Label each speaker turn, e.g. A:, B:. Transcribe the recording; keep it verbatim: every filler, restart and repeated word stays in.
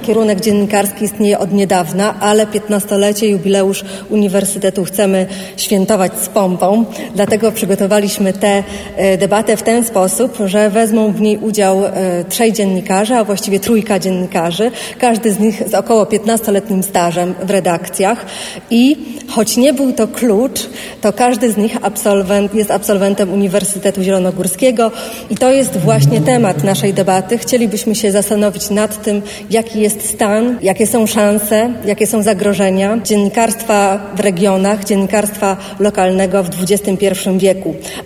A: kierunek dziennikarski istnieje od niedawna, ale piętnastolecie, jubileusz Uniwersytetu chcemy świętować z pompą. Dlatego przygotowaliśmy tę debatę w ten sposób, że wezmą w niej udział trzej dziennikarze, a właściwie trójka dziennikarzy. Każdy z nich z około piętnastoletnim stażem w redakcjach i choć nie był to klucz, to każdy z nich absolwent, jest absolwentem Uniwersytetu Zielonogórskiego i to jest właśnie temat naszej debaty. Chcielibyśmy się zastanowić nad tym, jaki jest stan, jakie są szanse, jakie są zagrożenia dziennikarstwa w regionach, dziennikarstwa lokalnego w dwudziestym pierwszym wieku.